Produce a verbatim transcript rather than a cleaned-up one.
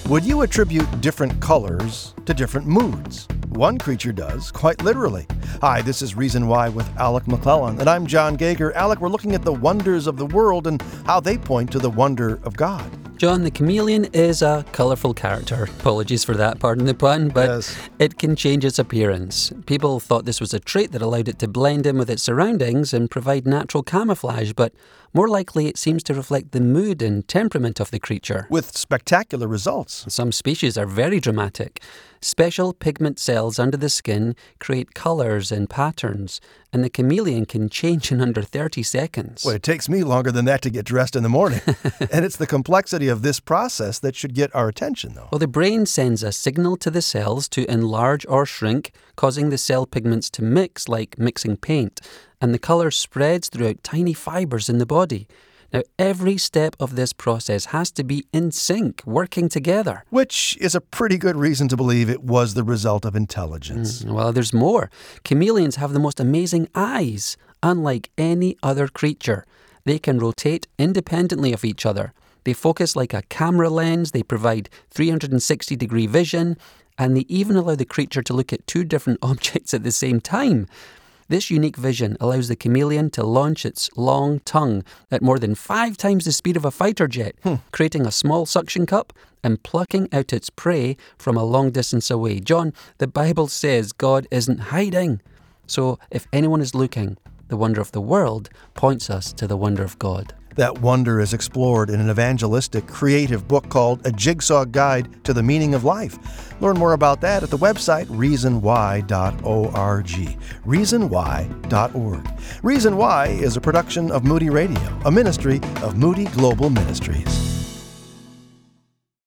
Would you attribute different colors to different moods? One creature does, quite literally. Hi, this is Reason Why with Alec McClellan, and I'm John Gager. Alec, we're looking at the wonders of the world and how they point to the wonder of God. John, the chameleon is a colourful character. Apologies for that, pardon the pun, but Yes. It can change its appearance. People thought this was a trait that allowed it to blend in with its surroundings and provide natural camouflage, but more likely it seems to reflect the mood and temperament of the creature. With spectacular results. Some species are very dramatic. Special pigment cells under the skin create colours and patterns, and the chameleon can change in under thirty seconds. Well, it takes me longer than that to get dressed in the morning. And it's the complexity of this process that should get our attention, though. Well, the brain sends a signal to the cells to enlarge or shrink, causing the cell pigments to mix like mixing paint, and the colour spreads throughout tiny fibres in the body. Now, every step of this process has to be in sync, working together. Which is a pretty good reason to believe it was the result of intelligence. Mm, well, there's more. Chameleons have the most amazing eyes, unlike any other creature. They can rotate independently of each other. They focus like a camera lens, they provide three hundred sixty degree vision, and they even allow the creature to look at two different objects at the same time. This unique vision allows the chameleon to launch its long tongue at more than five times the speed of a fighter jet, hmm. creating a small suction cup and plucking out its prey from a long distance away. John, the Bible says God isn't hiding. So if anyone is looking, the wonder of the world points us to the wonder of God. That wonder is explored in an evangelistic, creative book called A Jigsaw Guide to the Meaning of Life. Learn more about that at the website reason why dot org. reason why dot org. Reason Why is a production of Moody Radio, a ministry of Moody Global Ministries.